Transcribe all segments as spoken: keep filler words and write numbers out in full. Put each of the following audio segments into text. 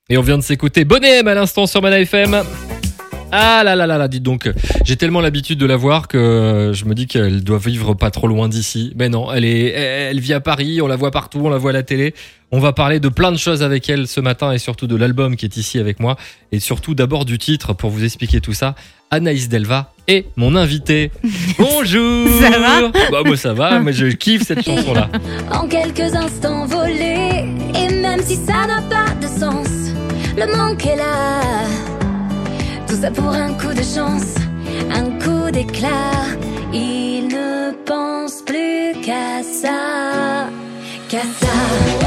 Et on vient de s'écouter Bonnet M à l'instant sur Mana F M. Ah là là là là, dites donc, j'ai tellement l'habitude de la voir que je me dis qu'elle doit vivre pas trop loin d'ici. Mais non, elle est, elle vit à Paris, on la voit partout, on la voit à la télé. On va parler de plein de choses avec elle ce matin et surtout de l'album qui est ici avec moi. Et surtout d'abord du titre pour vous expliquer tout ça. Anaïs Delva est mon invitée. Bonjour. Ça va ? Bah moi ça va, mais je kiffe cette chanson-là. En quelques instants volés, et même si ça n'a pas de sens, le manque est là. Tout ça pour un coup de chance, un coup d'éclat. Il ne pense plus qu'à ça, qu'à ça. Oh,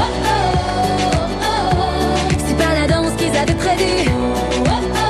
oh, oh, oh. C'est pas la danse qu'ils avaient prévue. Oh,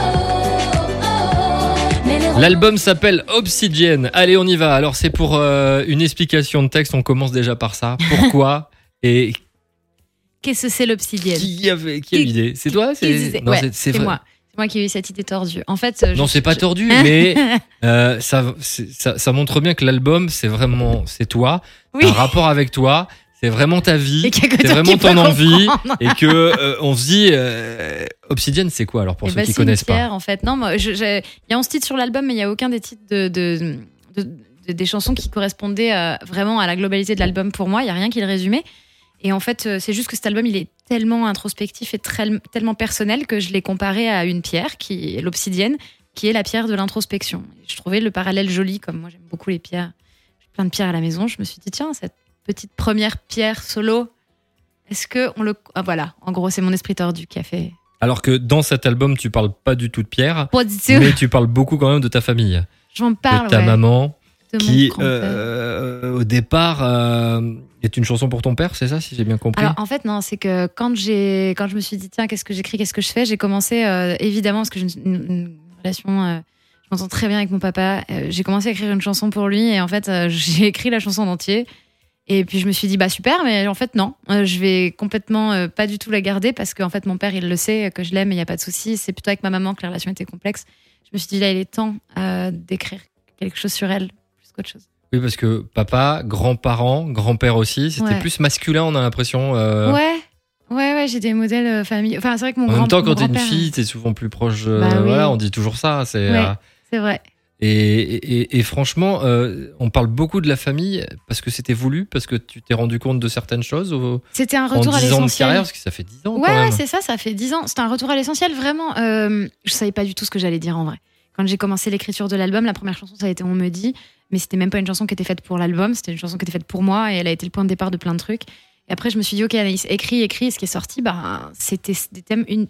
oh, oh, oh. Mais les... L'album s'appelle Obsidienne. Allez, on y va. Alors c'est pour euh, une explication de texte. On commence déjà par ça. Pourquoi et qu'est-ce que c'est l'obsidienne ? Qui avait qui a eu l'idée ? C'est toi ? C'est, non, ouais, c'est, c'est, c'est vrai. moi. C'est moi qui ai eu cette idée tordue. En fait, non, je, c'est pas je... tordu, mais euh, ça, ça, ça montre bien que l'album, c'est vraiment, c'est toi, oui. un rapport avec toi, c'est vraiment ta vie, c'est vraiment ton envie, comprendre. et que euh, on se dit, euh, Obsidienne, c'est quoi alors pour et ceux bah, qui c'est connaissent une pierre, pas en fait. Non, moi, je, je, il y a onze titres sur l'album, mais il y a aucun des titres de, de, de, de des chansons qui correspondaient euh, vraiment à la globalité de l'album pour moi. Il y a rien qui le résumait. Et en fait, c'est juste que cet album, il est tellement introspectif et très, tellement personnel que je l'ai comparé à une pierre, qui est l'obsidienne, qui est la pierre de l'introspection. Je trouvais le parallèle joli, comme moi j'aime beaucoup les pierres. J'ai plein de pierres à la maison. Je me suis dit, tiens, cette petite première pierre solo, est-ce que on le... Ah, voilà, en gros, c'est mon esprit tordu qui a fait... Alors que dans cet album, tu parles pas du tout de Pierre, Pas du tout. mais tu parles beaucoup quand même de ta famille, J'en parle, de ta ouais. maman, De mon qui grand-père. euh, au départ euh, est une chanson pour ton père, c'est ça, si j'ai bien compris. Alors en fait non, c'est que quand j'ai quand je me suis dit tiens qu'est-ce que j'écris, qu'est-ce que je fais, j'ai commencé euh, évidemment parce que j'ai une, une, une relation, euh, je m'entends très bien avec mon papa. Euh, j'ai commencé à écrire une chanson pour lui et en fait euh, j'ai écrit la chanson en entier. Et puis je me suis dit bah super, mais en fait non, euh, je vais complètement euh, pas du tout la garder parce qu'en fait mon père il le sait que je l'aime et il y a pas de souci. C'est plutôt avec ma maman que la relation était complexe. Je me suis dit là il est temps euh, d'écrire quelque chose sur elle plus qu'autre chose. Oui, parce que papa, grand-parent, grand-père aussi, c'était Ouais. plus masculin, on a l'impression. Euh... Ouais, ouais, ouais, j'ai des modèles euh, famille. Enfin, c'est vrai que mon En grand même temps, quand mon t'es une grand-père, fille, t'es souvent plus proche. euh, Bah oui. Voilà, on dit toujours ça. C'est, Ouais. euh, c'est vrai. et, et, et franchement, euh, on parle beaucoup de la famille parce que c'était voulu, parce que tu t'es rendu compte de certaines choses au- C'était un en retour à dix ans de l'essentiel. carrière, parce que ça fait dix ans Ouais, quand même. ouais, c'est ça, ça fait dix ans. C'était un retour à l'essentiel, vraiment. Euh, je savais pas du tout ce que j'allais dire en vrai. Quand j'ai commencé l'écriture de l'album, la première chanson, ça a été On me dit, mais c'était même pas une chanson qui était faite pour l'album, c'était une chanson qui était faite pour moi et elle a été le point de départ de plein de trucs. Et après, je me suis dit, ok, Anaïs, écris, écris. Et ce qui est sorti, bah, c'était des thèmes une...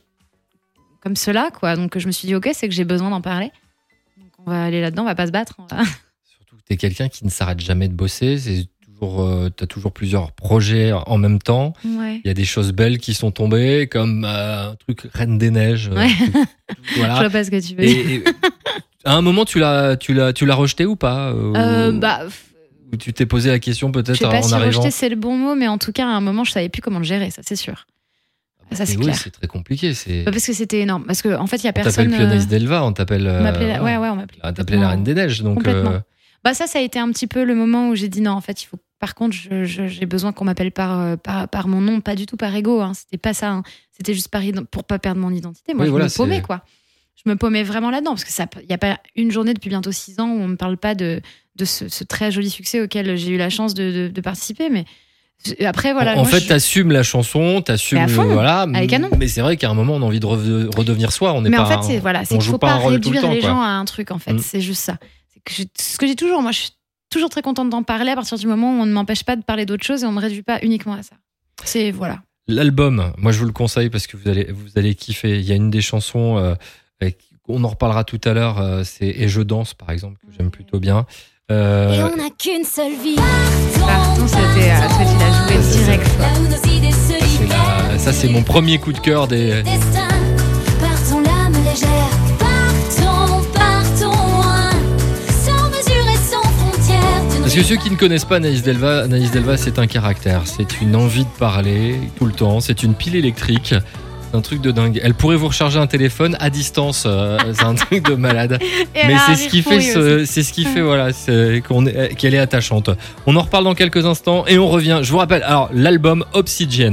comme cela, quoi. Donc, je me suis dit, ok, c'est que j'ai besoin d'en parler. Donc, on va aller là-dedans, on va pas se battre. On va... Surtout que t'es quelqu'un qui ne s'arrête jamais de bosser. C'est toujours, euh, t'as toujours plusieurs projets en même temps. Ouais. Il y a des choses belles qui sont tombées, comme euh, un truc Reine des Neiges. euh, Ouais. tout- tout- voilà. Je vois pas ce que tu veux Et, dire. et à un moment, tu l'as, tu l'as, tu l'as rejeté ou pas euh, Euh, ou- bah, ou tu t'es posé la question je peut-être sais pas en si arrivant. rejeter c'est le bon mot, mais en tout cas, à un moment, je savais plus comment le gérer, ça c'est sûr. Ça, c'est Mais oui, clair. c'est très compliqué. C'est... Bah, parce que c'était énorme. Parce qu'en en fait, il y a On personne. t'appelle plus Anaïs euh, Delva, on t'appelle. on m'appelait la- euh, Ouais, ouais, on m'appelait. On t'appelait la Reine des Neiges. Donc, Complètement. euh, Bah, ça, ça a été un petit peu le moment où j'ai dit non, en fait, il faut. Par contre, je- je- j'ai besoin qu'on m'appelle par, euh, par, par mon nom, pas du tout par ego. Hein. C'était pas ça. Hein. C'était juste par, ident- pour pas perdre mon identité. Moi, Oui, je voilà, me paumais, c'est- quoi. Je me paumais vraiment là-dedans. Parce qu'il n'y a pas une journée depuis bientôt six ans où on me parle pas de, de ce, ce très joli succès auquel j'ai eu la chance de, de, de participer. Mais après, voilà. en en moi, fait, je- t'assumes la chanson, t'assumes. Mais à fond, voilà, avec canon. Mais c'est vrai qu'à un moment, on a envie de re- redevenir soi. On n'est Mais pas. en fait, c'est voilà, c'est on qu'il joue faut pas pas un rôle tout le réduire temps, les quoi. gens à un truc, en fait. Mm. C'est juste ça. C'est que je- ce que j'ai toujours, moi, je suis toujours très contente d'en parler à partir du moment où on ne m'empêche pas de parler d'autre chose et on ne me réduit pas uniquement à ça. C'est voilà. L'album, moi, je vous le conseille parce que vous allez, vous allez kiffer. Il y a une des chansons, euh, avec- on en reparlera tout à l'heure. euh, c'est Et je danse, par exemple, que j'aime plutôt bien. Euh, Et on n'a qu'une seule vie. Partons, c'était à toi, tu l'as joué c'est direct. Là où nos idées se c'est libèrent. la- ça, c'est mon premier coup de cœur des. Destin, partons l'âme légère. Partons, partons loin. Sans mesure et sans frontières. de nos Parce que ceux qui ne connaissent pas Anaïs Delva, Anaïs Delva, c'est un caractère, c'est une envie de parler tout le temps, c'est une pile électrique, c'est un truc de dingue. Elle pourrait vous recharger un téléphone à distance, euh, c'est un truc de malade. Et Mais elle a c'est un ce rire qui fait, pourri ce, aussi. c'est ce qui fait, voilà, c'est qu'on est, qu'elle est attachante. On en reparle dans quelques instants et on revient. Je vous rappelle, alors l'album Obsidienne.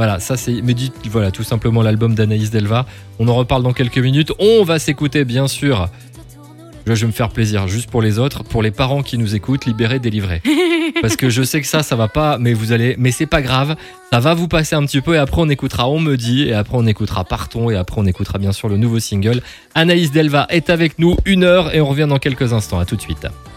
Voilà, ça c'est. Mais dites, voilà, tout simplement l'album d'Anaïs Delva. On en reparle dans quelques minutes. On va s'écouter, bien sûr. Je vais me faire plaisir, juste pour les autres, pour les parents qui nous écoutent, libérer, délivrer. Parce que je sais que ça, ça va pas, mais vous allez, mais c'est pas grave, ça va vous passer un petit peu et après on écoutera On me dit et après on écoutera Partons et après on écoutera bien sûr le nouveau single. Anaïs Delva est avec nous une heure et on revient dans quelques instants. À tout de suite.